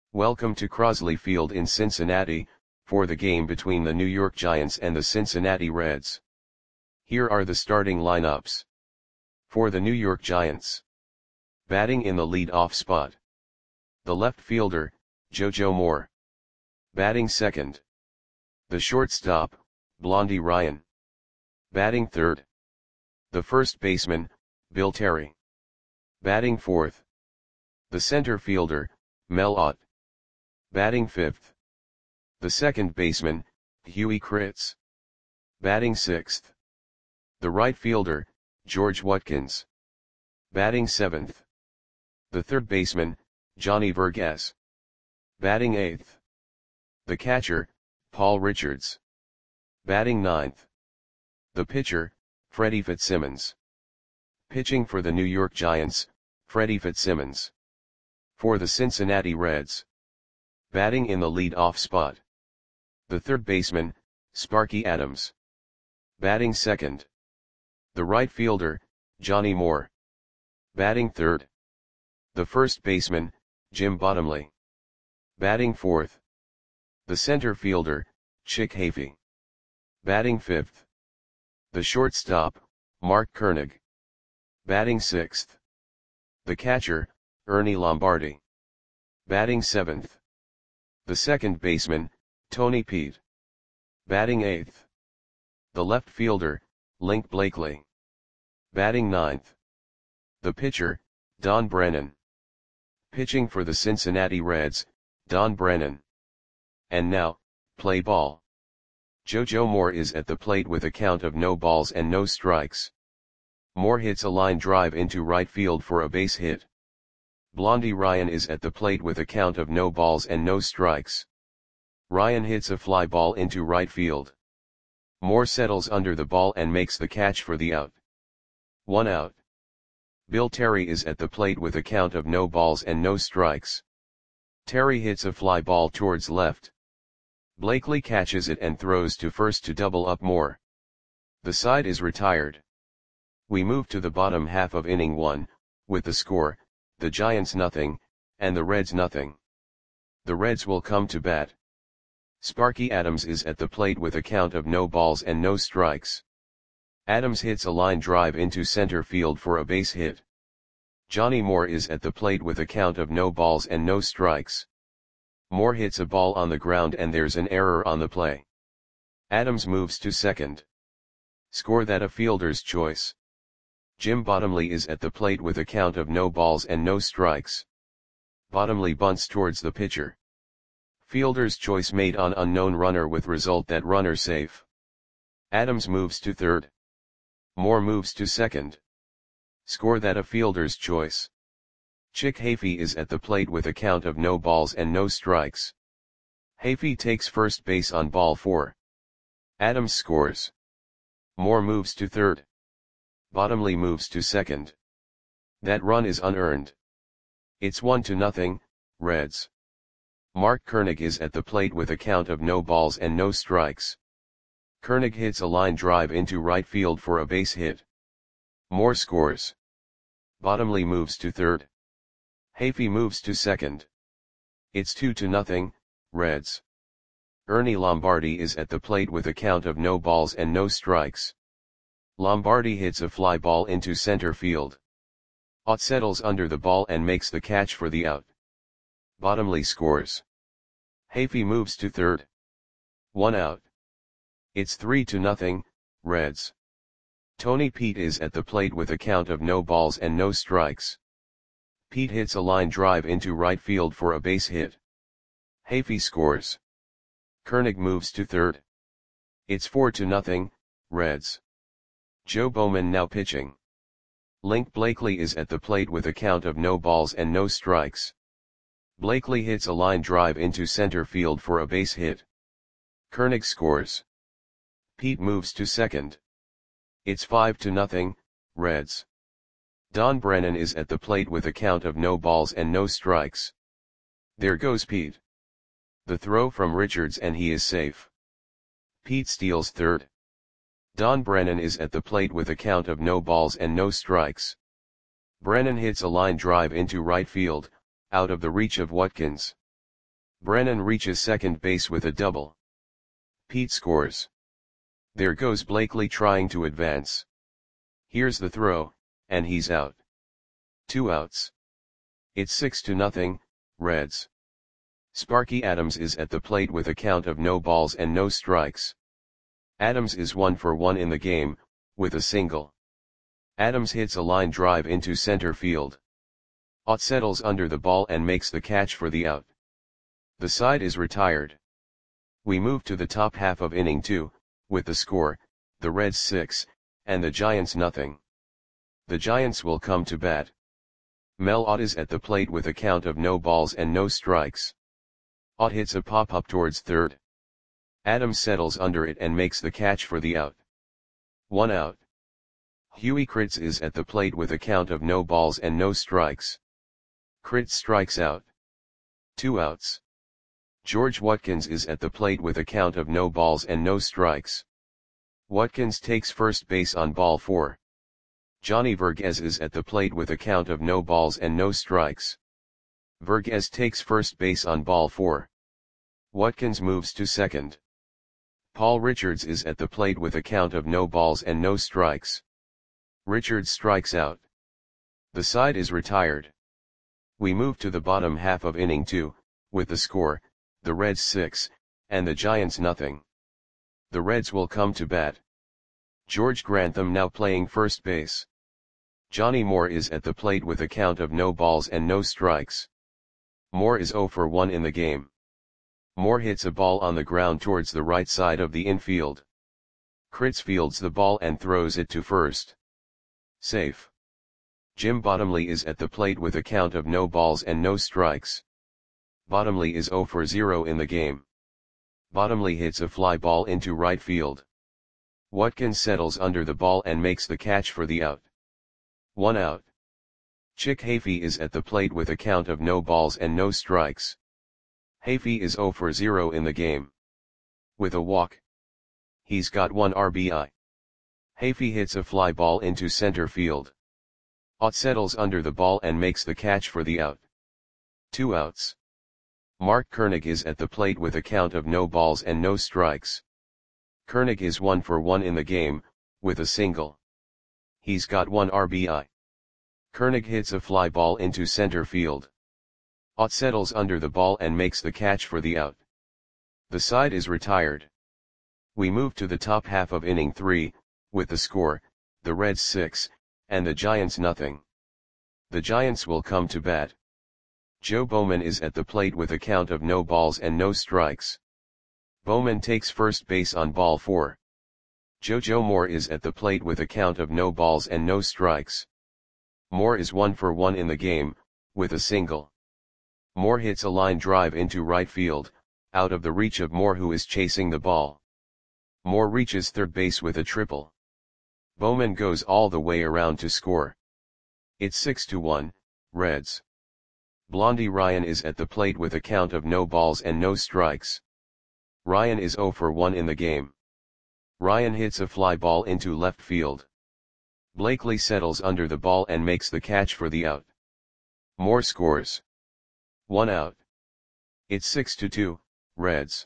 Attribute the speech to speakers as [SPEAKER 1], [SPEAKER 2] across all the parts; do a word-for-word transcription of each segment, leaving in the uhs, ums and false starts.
[SPEAKER 1] Welcome to Crosley Field in Cincinnati, for the game between the New York Giants and the Cincinnati Reds. Here are the starting lineups. For the New York Giants. Batting in the lead-off spot. The left fielder, JoJo Moore. Batting second. The shortstop, Blondie Ryan. Batting third. The first baseman, Bill Terry. Batting fourth. The center fielder, Mel Ott. Batting fifth. The second baseman, Huey Kritz. Batting sixth. The right fielder, George Watkins. Batting seventh. The third baseman, Johnny Vergas. Batting eighth. The catcher, Paul Richards. Batting ninth. The pitcher, Freddie Fitzsimmons. Pitching for the New York Giants, Freddie Fitzsimmons. For the Cincinnati Reds. Batting in the lead-off spot. The third baseman, Sparky Adams. Batting second. The right fielder, Johnny Moore. Batting third. The first baseman, Jim Bottomley. Batting fourth. The center fielder, Chick Hafey. Batting fifth. The shortstop, Mark Koenig. Batting sixth. The catcher, Ernie Lombardi. Batting seventh. The second baseman, Tony Pete. Batting eighth. The left fielder, Link Blakely. Batting ninth. The pitcher, Don Brennan. Pitching for the Cincinnati Reds, Don Brennan. And now, play ball. JoJo Moore is at the plate with a count of no balls and no strikes. Moore hits a line drive into right field for a base hit. Blondie Ryan is at the plate with a count of no balls and no strikes. Ryan hits a fly ball into right field. Moore settles under the ball and makes the catch for the out. One out. Bill Terry is at the plate with a count of no balls and no strikes. Terry hits a fly ball towards left. Blakely catches it and throws to first to double up Moore. The side is retired. We move to the bottom half of inning one, with the score, the Giants nothing, and the Reds nothing. The Reds will come to bat. Sparky Adams is at the plate with a count of no balls and no strikes. Adams hits a line drive into center field for a base hit. Johnny Moore is at the plate with a count of no balls and no strikes. Moore hits a ball on the ground and there's an error on the play. Adams moves to second. Score that a fielder's choice. Jim Bottomley is at the plate with a count of no balls and no strikes. Bottomley bunts towards the pitcher. Fielder's choice made on unknown runner with result that runner safe. Adams moves to third. Moore moves to second. Score that a fielder's choice. Chick Hafey is at the plate with a count of no balls and no strikes. Hafey takes first base on ball four. Adams scores. Moore moves to third. Bottomley moves to second. That run is unearned. It's one to nothing, Reds. Mark Koenig is at the plate with a count of no balls and no strikes. Koenig hits a line drive into right field for a base hit. Moore scores. Bottomley moves to third. Hafey moves to second. It's two to nothing, Reds. Ernie Lombardi is at the plate with a count of no balls and no strikes. Lombardi hits a fly ball into center field. Ott settles under the ball and makes the catch for the out. Bottomley scores. Hafey moves to third. One out. It's three to nothing, Reds. Tony Pete is at the plate with a count of no balls and no strikes. Pete hits a line drive into right field for a base hit. Hafey scores. Koenig moves to third. It's four to nothing, Reds. Joe Bowman now pitching. Link Blakely is at the plate with a count of no balls and no strikes. Blakely hits a line drive into center field for a base hit. Koenig scores. Pete moves to second. It's five to nothing, Reds. Don Brennan is at the plate with a count of no balls and no strikes. There goes Pete. The throw from Richards and he is safe. Pete steals third. Don Brennan is at the plate with a count of no balls and no strikes. Brennan hits a line drive into right field, out of the reach of Watkins. Brennan reaches second base with a double. Pete scores. There goes Blakely trying to advance. Here's the throw, and he's out. Two outs. It's six to nothing, Reds. Sparky Adams is at the plate with a count of no balls and no strikes. Adams is one for one in the game, with a single. Adams hits a line drive into center field. Ott settles under the ball and makes the catch for the out. The side is retired. We move to the top half of inning two, with the score, the Reds six, and the Giants nothing. The Giants will come to bat. Mel Ott is at the plate with a count of no balls and no strikes. Ott hits a pop-up towards third. Adams settles under it and makes the catch for the out. One out. Huey Kritz is at the plate with a count of no balls and no strikes. Kritz strikes out. Two outs. George Watkins is at the plate with a count of no balls and no strikes. Watkins takes first base on ball four. Johnny Verghese is at the plate with a count of no balls and no strikes. Verghese takes first base on ball four. Watkins moves to second. Paul Richards is at the plate with a count of no balls and no strikes. Richards strikes out. The side is retired. We move to the bottom half of inning two, with the score, the Reds six, and the Giants nothing. The Reds will come to bat. George Grantham now playing first base. Johnny Moore is at the plate with a count of no balls and no strikes. Moore is zero for one in the game. Moore hits a ball on the ground towards the right side of the infield. Kritz fields the ball and throws it to first. Safe. Jim Bottomley is at the plate with a count of no balls and no strikes. Bottomley is zero for zero in the game. Bottomley hits a fly ball into right field. Watkins settles under the ball and makes the catch for the out. One out. Chick Hafey is at the plate with a count of no balls and no strikes. Hafey is zero for zero in the game. With a walk. He's got one R B I. Hafey hits a fly ball into center field. Ott settles under the ball and makes the catch for the out. Two outs. Mark Koenig is at the plate with a count of no balls and no strikes. Koenig is one for one in the game, with a single. He's got one R B I. Koenig hits a fly ball into center field. Ott settles under the ball and makes the catch for the out. The side is retired. We move to the top half of inning three, with the score, the Reds six, and the Giants nothing. The Giants will come to bat. Joe Bowman is at the plate with a count of no balls and no strikes. Bowman takes first base on ball four. JoJo Moore is at the plate with a count of no balls and no strikes. Moore is one for one in the game, with a single. Moore hits a line drive into right field, out of the reach of Moore who is chasing the ball. Moore reaches third base with a triple. Bowman goes all the way around to score. It's six to one, Reds. Blondie Ryan is at the plate with a count of no balls and no strikes. Ryan is zero for one in the game. Ryan hits a fly ball into left field. Blakely settles under the ball and makes the catch for the out. Moore scores. One out. It's six to two, Reds.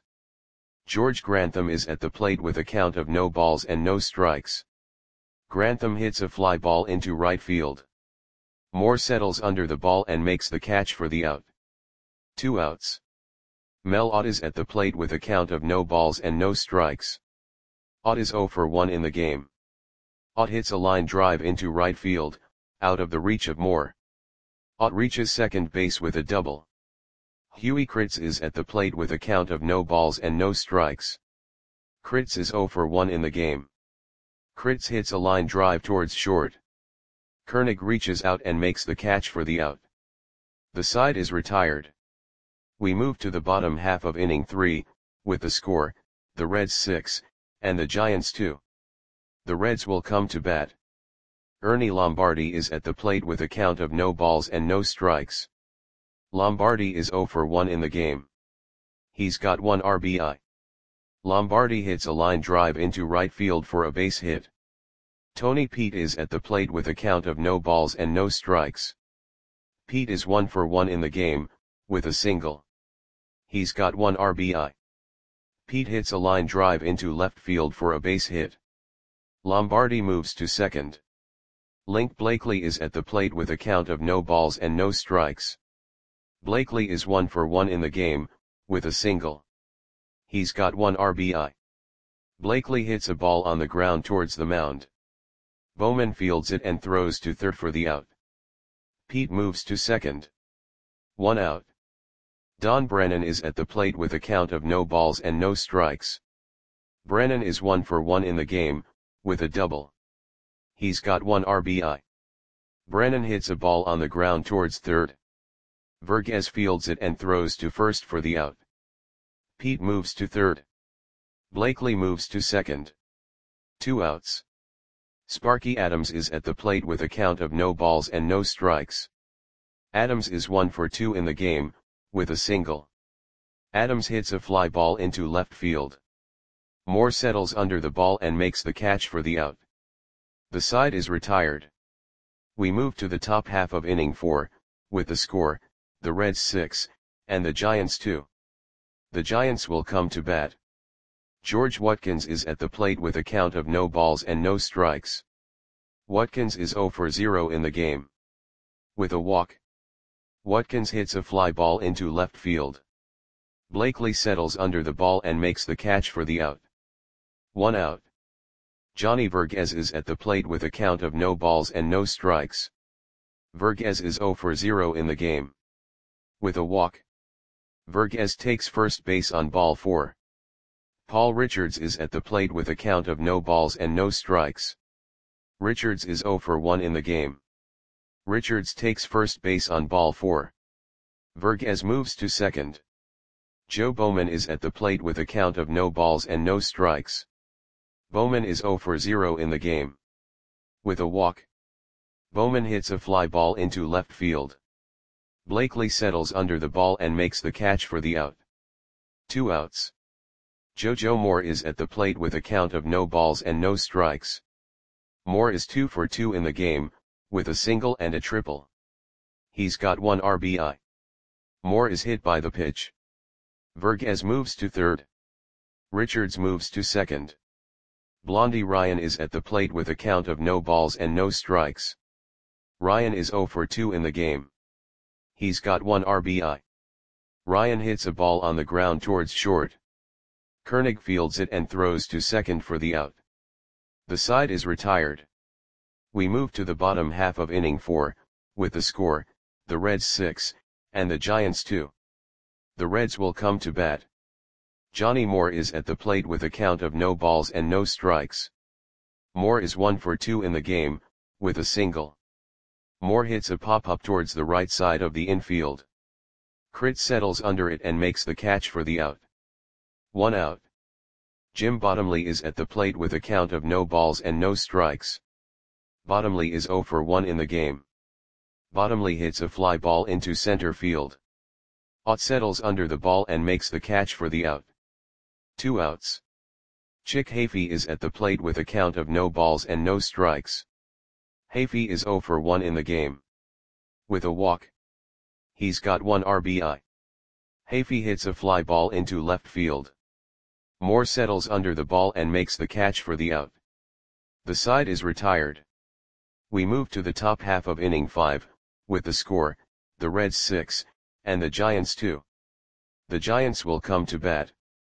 [SPEAKER 1] George Grantham is at the plate with a count of no balls and no strikes. Grantham hits a fly ball into right field. Moore settles under the ball and makes the catch for the out. Two outs. Mel Ott is at the plate with a count of no balls and no strikes. Ott is zero for one in the game. Ott hits a line drive into right field, out of the reach of Moore. Ott reaches second base with a double. Huey Kritz is at the plate with a count of no balls and no strikes. Kritz is zero for one in the game. Kritz hits a line drive towards short. Koenig reaches out and makes the catch for the out. The side is retired. We move to the bottom half of inning three, with the score, the Reds six, and the Giants two. The Reds will come to bat. Ernie Lombardi is at the plate with a count of no balls and no strikes. Lombardi is zero for one in the game. He's got one R B I. Lombardi hits a line drive into right field for a base hit. Tony Pete is at the plate with a count of no balls and no strikes. Pete is one for one in the game, with a single. He's got one R B I. Pete hits a line drive into left field for a base hit. Lombardi moves to second. Link Blakely is at the plate with a count of no balls and no strikes. Blakely is one for one in the game, with a single. He's got one R B I. Blakely hits a ball on the ground towards the mound. Bowman fields it and throws to third for the out. Pete moves to second. One out. Don Brennan is at the plate with a count of no balls and no strikes. Brennan is one for one in the game, with a double. He's got one R B I. Brennan hits a ball on the ground towards third. Vergez fields it and throws to first for the out. Pete moves to third. Blakely moves to second. Two outs. Sparky Adams is at the plate with a count of no balls and no strikes. Adams is one for two in the game, with a single. Adams hits a fly ball into left field. Moore settles under the ball and makes the catch for the out. The side is retired. We move to the top half of inning four, with the score, the Reds six, and the Giants two. The Giants will come to bat. George Watkins is at the plate with a count of no balls and no strikes. Watkins is zero for zero in the game. With a walk. Watkins hits a fly ball into left field. Blakely settles under the ball and makes the catch for the out. One out. Johnny Vergez is at the plate with a count of no balls and no strikes. Vergez is zero for zero in the game. With a walk. Vergez takes first base on ball four. Paul Richards is at the plate with a count of no balls and no strikes. Richards is zero for one in the game. Richards takes first base on ball four. Vergez moves to second. Joe Bowman is at the plate with a count of no balls and no strikes. Bowman is zero for zero in the game. With a walk. Bowman hits a fly ball into left field. Blakely settles under the ball and makes the catch for the out. Two outs. JoJo Moore is at the plate with a count of no balls and no strikes. Moore is two for two in the game, with a single and a triple. He's got one R B I. Moore is hit by the pitch. Vergez moves to third. Richards moves to second. Blondie Ryan is at the plate with a count of no balls and no strikes. Ryan is zero for two in the game. He's got one R B I. Ryan hits a ball on the ground towards short. Koenig fields it and throws to second for the out. The side is retired. We move to the bottom half of inning four, with the score, the Reds six, and the Giants two. The Reds will come to bat. Johnny Moore is at the plate with a count of no balls and no strikes. Moore is one for two in the game, with a single. Moore hits a pop-up towards the right side of the infield. Crit settles under it and makes the catch for the out. One out. Jim Bottomley is at the plate with a count of no balls and no strikes. Bottomley is zero for one in the game. Bottomley hits a fly ball into center field. Ott settles under the ball and makes the catch for the out. Two outs. Chick Hafey is at the plate with a count of no balls and no strikes. Hafey is zero for one in the game. With a walk. He's got one R B I. Hafey hits a fly ball into left field. Moore settles under the ball and makes the catch for the out. The side is retired. We move to the top half of inning five, with the score, the Reds six, and the Giants two. The Giants will come to bat.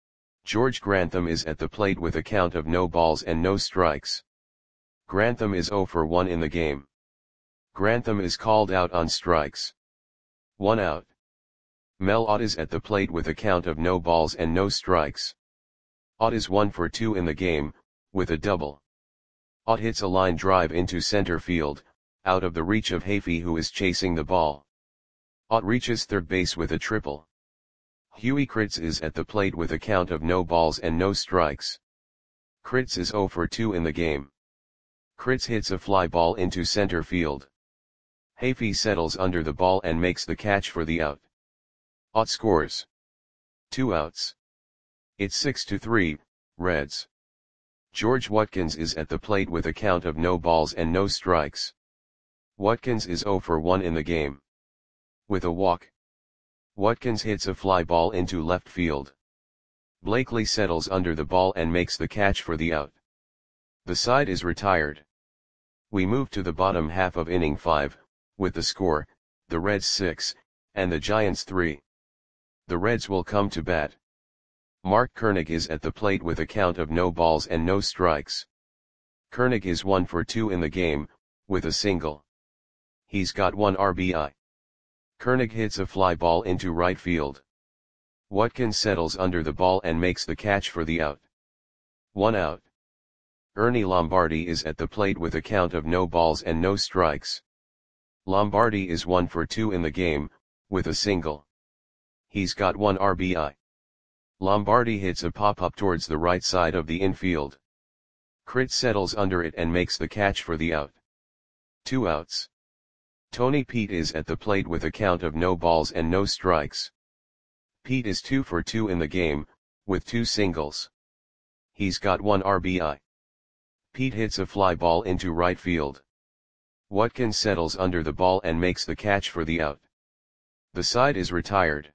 [SPEAKER 1] George Grantham is at the plate with a count of no balls and no strikes. Grantham is zero for one in the game. Grantham is called out on strikes. One out. Mel Ott is at the plate with a count of no balls and no strikes. Ott is one for two in the game, with a double. Ott hits a line drive into center field, out of the reach of Hafey who is chasing the ball. Ott reaches third base with a triple. Huey Kritz is at the plate with a count of no balls and no strikes. Kritz is zero for two in the game. Kritz hits a fly ball into center field. Hafey settles under the ball and makes the catch for the out. Ott scores. Two outs. It's six to three, Reds. George Watkins is at the plate with a count of no balls and no strikes. Watkins is zero for one in the game. With a walk. Watkins hits a fly ball into left field. Blakely settles under the ball and makes the catch for the out. The side is retired. We move to the bottom half of inning five, with the score, the Reds six, and the Giants three. The Reds will come to bat. Mark Koenig is at the plate with a count of no balls and no strikes. Koenig is one for two in the game, with a single. He's got one R B I. Koenig hits a fly ball into right field. Watkins settles under the ball and makes the catch for the out. One out. Ernie Lombardi is at the plate with a count of no balls and no strikes. Lombardi is one for two in the game, with a single. He's got one R B I. Lombardi hits a pop-up towards the right side of the infield. Crit settles under it and makes the catch for the out. Two outs. Tony Pete is at the plate with a count of no balls and no strikes. Pete is two for two in the game, with two singles. He's got one R B I. Pete hits a fly ball into right field. Watkins settles under the ball and makes the catch for the out. The side is retired.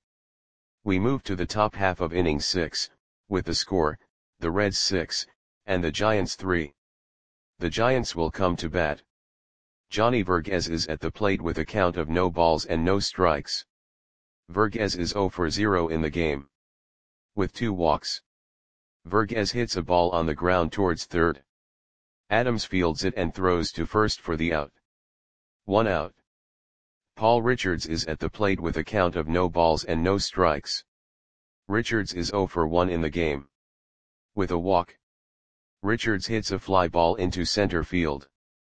[SPEAKER 1] We move to the top half of inning six, with the score, the Reds six, and the Giants three. The Giants will come to bat. Johnny Verghese is at the plate with a count of no balls and no strikes. Verghese is zero for zero in the game, with two walks. Verghese hits a ball on the ground towards third. Adams fields it and throws to first for the out. One out. Paul Richards is at the plate with a count of no balls and no strikes. Richards is zero for one in the game, with a walk. Richards hits a fly ball into center field.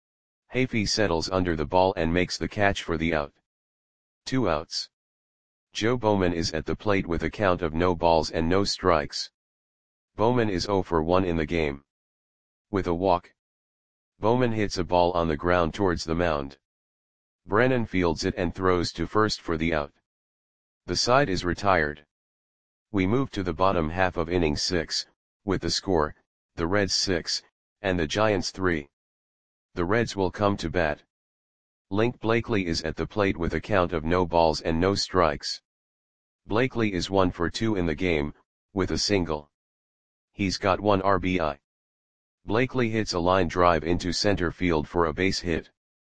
[SPEAKER 1] Hafey settles under the ball and makes the catch for the out. Two outs. Joe Bowman is at the plate with a count of no balls and no strikes. Bowman is zero for one in the game, with a walk. Bowman hits a ball on the ground towards the mound. Brennan fields it and throws to first for the out. The side is retired. We move to the bottom half of inning six, with the score, the Reds six, and the Giants three. The Reds will come to bat. Link Blakely is at the plate with a count of no balls and no strikes. Blakely is one for two in the game, with a single. He's got one R B I. Blakely hits a line drive into center field for a base hit.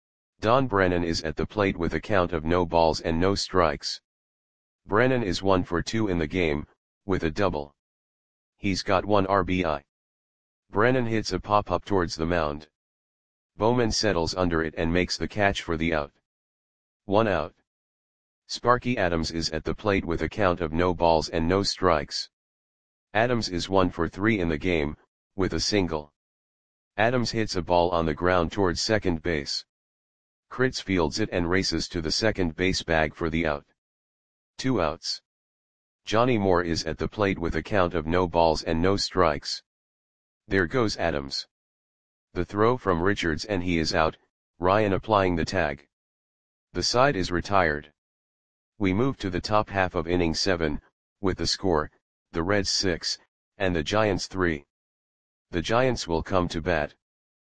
[SPEAKER 1] Don Brennan is at the plate with a count of no balls and no strikes. Brennan is one for two in the game, with a double. He's got one R B I. Brennan hits a pop-up towards the mound. Bowman settles under it and makes the catch for the out. One out. Sparky Adams is at the plate with a count of no balls and no strikes. Adams is one for three in the game, with a single. Adams hits a ball on the ground towards second base. Critz fields it and races to the second base bag for the out. Two outs. Johnny Moore is at the plate with a count of no balls and no strikes. There goes Adams. The throw from Richards and he is out, Ryan applying the tag. The side is retired. We move to the top half of inning seven, with the score, the Reds six, and the Giants three. The Giants will come to bat.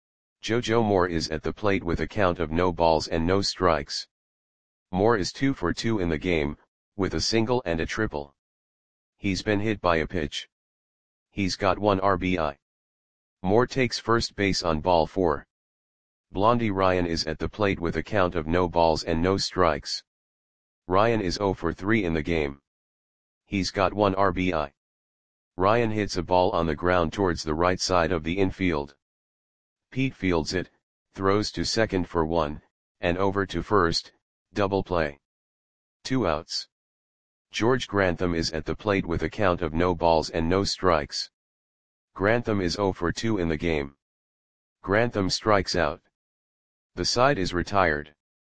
[SPEAKER 1] JoJo Moore is at the plate with a count of no balls and no strikes. Moore is two for two in the game, with a single and a triple. He's been hit by a pitch. He's got one R B I. Moore takes first base on ball four. Blondie Ryan is at the plate with a count of no balls and no strikes. Ryan is zero for three in the game. He's got one R B I. Ryan hits a ball on the ground towards the right side of the infield. Pete fields it, throws to second for one, and over to first, double play. Two outs. George Grantham is at the plate with a count of no balls and no strikes. Grantham is zero for two in the game. Grantham strikes out. The side is retired.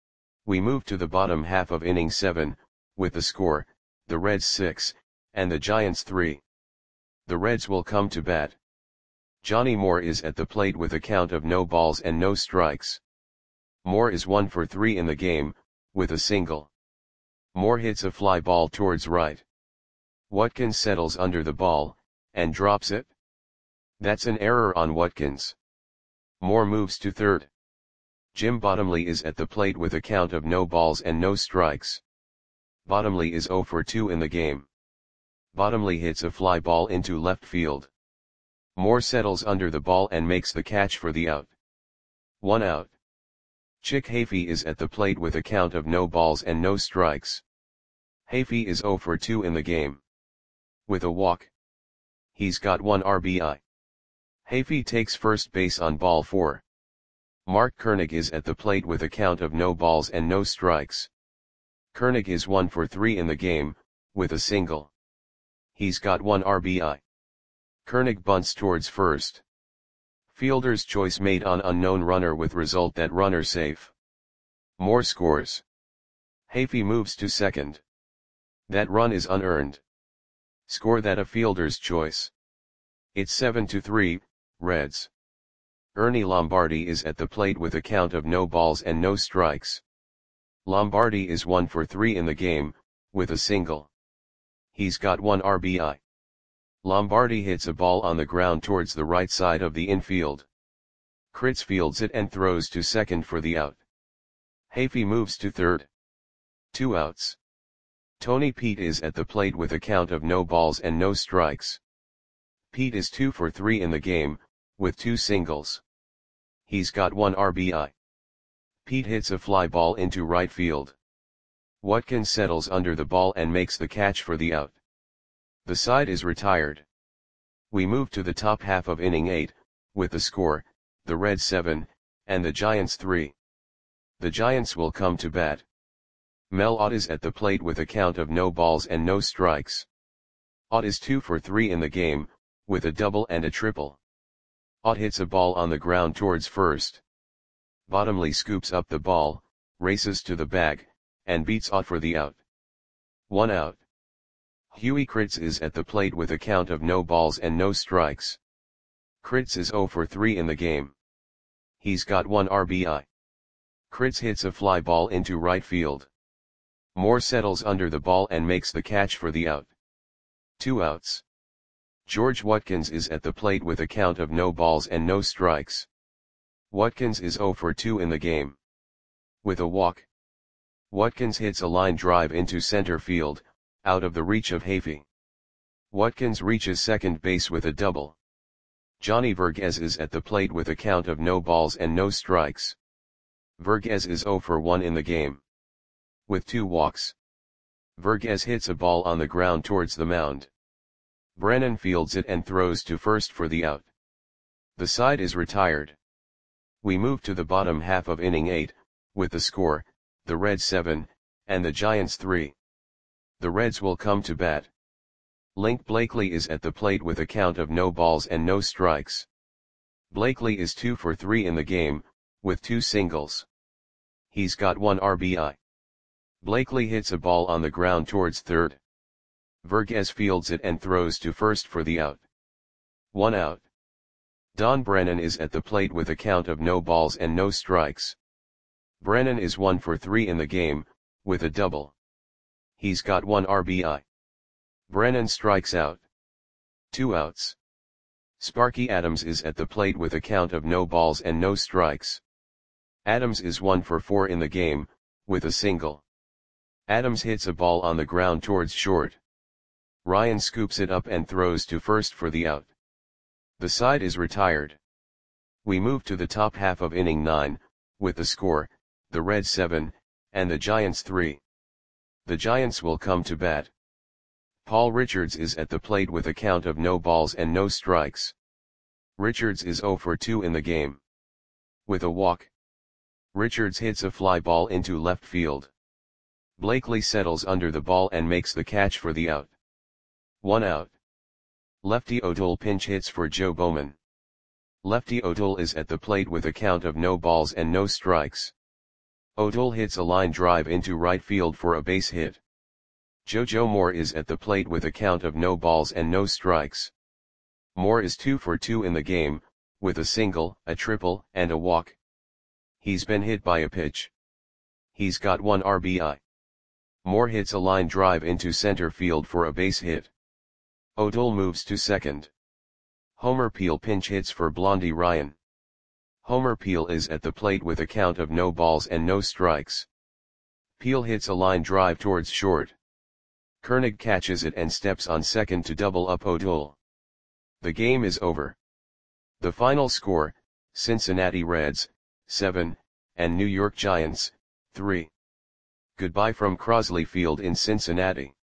[SPEAKER 1] We move to the bottom half of inning seven, with the score, the Reds six, and the Giants three. The Reds will come to bat. Johnny Moore is at the plate with a count of no balls and no strikes. Moore is one for three in the game, with a single. Moore hits a fly ball towards right. Watkins settles under the ball, and drops it. That's an error on Watkins. Moore moves to third. Jim Bottomley is at the plate with a count of no balls and no strikes. Bottomley is zero for two in the game. Bottomley hits a fly ball into left field. Moore settles under the ball and makes the catch for the out. One out. Chick Hafey is at the plate with a count of no balls and no strikes. Hafey is zero for two in the game. With a walk. He's got one R B I. Hafey takes first base on ball four. Mark Koenig is at the plate with a count of no balls and no strikes. Koenig is one for three in the game, with a single. He's got one R B I. Koenig bunts towards first. Fielder's choice made on unknown runner with result that runner safe. Moore scores. Hafey moves to second. That run is unearned. Score that a fielder's choice. It's seven to three, Reds. Ernie Lombardi is at the plate with a count of no balls and no strikes. Lombardi is one for three in the game, with a single. He's got one R B I. Lombardi hits a ball on the ground towards the right side of the infield. Kritz fields it and throws to second for the out. Hafey moves to third. Two outs. Tony Pete is at the plate with a count of no balls and no strikes. Pete is two for three in the game, with two singles. He's got one R B I. Pete hits a fly ball into right field. Watkins settles under the ball and makes the catch for the out. The side is retired. We move to the top half of inning eight, with the score, the Reds seven, and the Giants three. The Giants will come to bat. Mel Ott is at the plate with a count of no balls and no strikes. Ott is two for three in the game, with a double and a triple. Ott hits a ball on the ground towards first. Bottomley scoops up the ball, races to the bag, and beats Ott for the out. One out. Huey Kritz is at the plate with a count of no balls and no strikes. Kritz is zero for three in the game. He's got one R B I. Kritz hits a fly ball into right field. Moore settles under the ball and makes the catch for the out. Two outs. George Watkins is at the plate with a count of no balls and no strikes. Watkins is zero for two in the game. With a walk. Watkins hits a line drive into center field, out of the reach of Hafey. Watkins reaches second base with a double. Johnny Verghese is at the plate with a count of no balls and no strikes. Verghese is zero for one in the game. With two walks. Verghese hits a ball on the ground towards the mound. Brennan fields it and throws to first for the out. The side is retired. We move to the bottom half of inning eight, with the score, the Reds seven, and the Giants three. The Reds will come to bat. Link Blakely is at the plate with a count of no balls and no strikes. Blakely is two for three in the game, with two singles. He's got one R B I. Blakely hits a ball on the ground towards third. Verghese fields it and throws to first for the out. One out. Don Brennan is at the plate with a count of no balls and no strikes. Brennan is one for three in the game, with a double. He's got one R B I. Brennan strikes out. Two outs. Sparky Adams is at the plate with a count of no balls and no strikes. Adams is one for four in the game, with a single. Adams hits a ball on the ground towards short. Ryan scoops it up and throws to first for the out. The side is retired. We move to the top half of inning nine, with the score, the Reds seven, and the Giants three. The Giants will come to bat. Paul Richards is at the plate with a count of no balls and no strikes. Richards is zero for two in the game. With a walk. Richards hits a fly ball into left field. Blakely settles under the ball and makes the catch for the out. One out. Lefty O'Toole pinch hits for Joe Bowman. Lefty O'Toole is at the plate with a count of no balls and no strikes. O'Toole hits a line drive into right field for a base hit. JoJo Moore is at the plate with a count of no balls and no strikes. Moore is two for two in the game, with a single, a triple, and a walk. He's been hit by a pitch. He's got one R B I. Moore hits a line drive into center field for a base hit. O'Toole moves to second. Homer Peel pinch hits for Blondie Ryan. Homer Peel is at the plate with a count of no balls and no strikes. Peel hits a line drive towards short. Koenig catches it and steps on second to double up O'Doul. The game is over. The final score, Cincinnati Reds, seven, and New York Giants, three. Goodbye from Crosley Field in Cincinnati.